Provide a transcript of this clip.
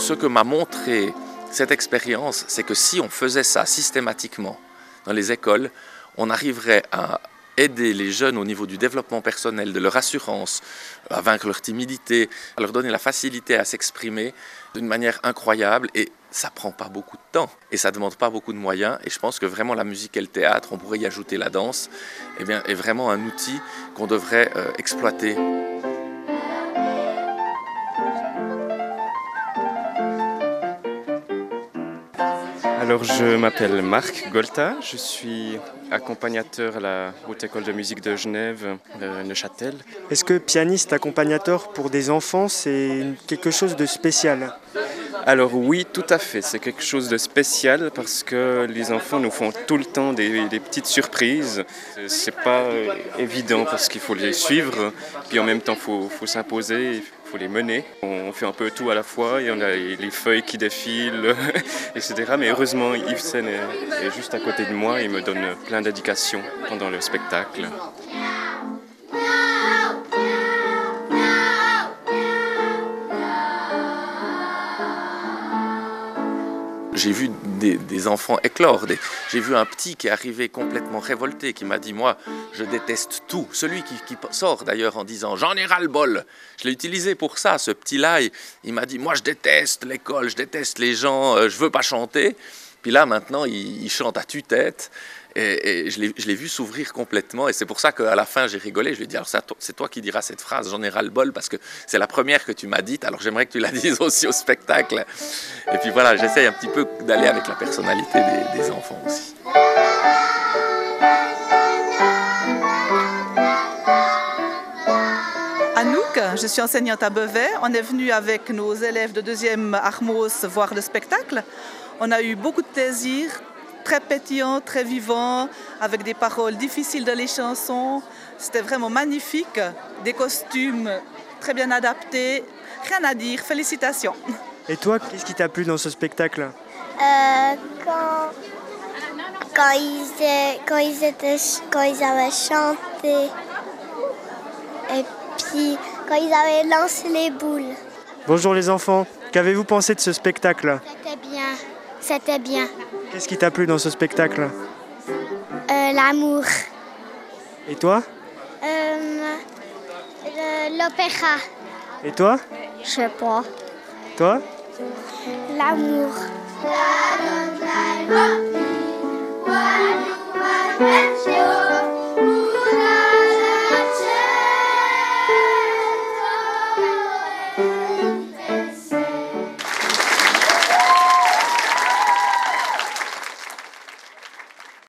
Ce que m'a montré cette expérience, c'est que si on faisait ça systématiquement dans les écoles, on arriverait à aider les jeunes au niveau du développement personnel, de leur assurance, à vaincre leur timidité, à leur donner la facilité à s'exprimer d'une manière incroyable. Et ça ne prend pas beaucoup de temps et ça ne demande pas beaucoup de moyens. Et je pense que vraiment la musique et le théâtre, on pourrait y ajouter la danse, eh bien, est vraiment un outil qu'on devrait exploiter. Alors, je m'appelle Marc Golta, je suis accompagnateur à la Haute École de musique de Genève, Neuchâtel. Est-ce que pianiste accompagnateur pour des enfants, c'est quelque chose de spécial ? Alors oui, tout à fait, c'est quelque chose de spécial parce que les enfants nous font tout le temps des petites surprises. C'est pas évident parce qu'il faut les suivre, puis en même temps il faut s'imposer, il faut les mener. On fait un peu tout à la fois et on a les feuilles qui défilent, etc. Mais heureusement, Yves Sen est juste à côté de moi et il me donne plein d'indications pendant le spectacle. J'ai vu des enfants éclore. J'ai vu un petit qui est arrivé complètement révolté, qui m'a dit « Moi, je déteste tout ». Celui qui sort d'ailleurs en disant « J'en ai ras-le-bol ». Je l'ai utilisé pour ça, ce petit-là. Il m'a dit « Moi, je déteste l'école, je déteste les gens, je veux pas chanter ». Puis là, maintenant, il chante à tue-tête. Et je l'ai vu s'ouvrir complètement. Et c'est pour ça qu'à la fin, j'ai rigolé. Je lui ai dit, alors c'est toi qui diras cette phrase, j'en ai ras-le-bol, parce que c'est la première que tu m'as dite. Alors j'aimerais que tu la dises aussi au spectacle. Et puis voilà, j'essaye un petit peu d'aller avec la personnalité des enfants aussi. Anouk, je suis enseignante à Beauvais. On est venu avec nos élèves de 2e Armos voir le spectacle. On a eu beaucoup de plaisir. Très pétillant, très vivant, avec des paroles difficiles dans les chansons. C'était vraiment magnifique, des costumes très bien adaptés. Rien à dire, félicitations. Et toi, qu'est-ce qui t'a plu dans ce spectacle ? Quand ils avaient chanté et puis quand ils avaient lancé les boules. Bonjour les enfants, qu'avez-vous pensé de ce spectacle ? C'était bien. Qu'est-ce qui t'a plu dans ce spectacle ? L'amour. Et toi ? L'opéra. Et toi ? Je sais pas. Toi ? L'amour. L'amour.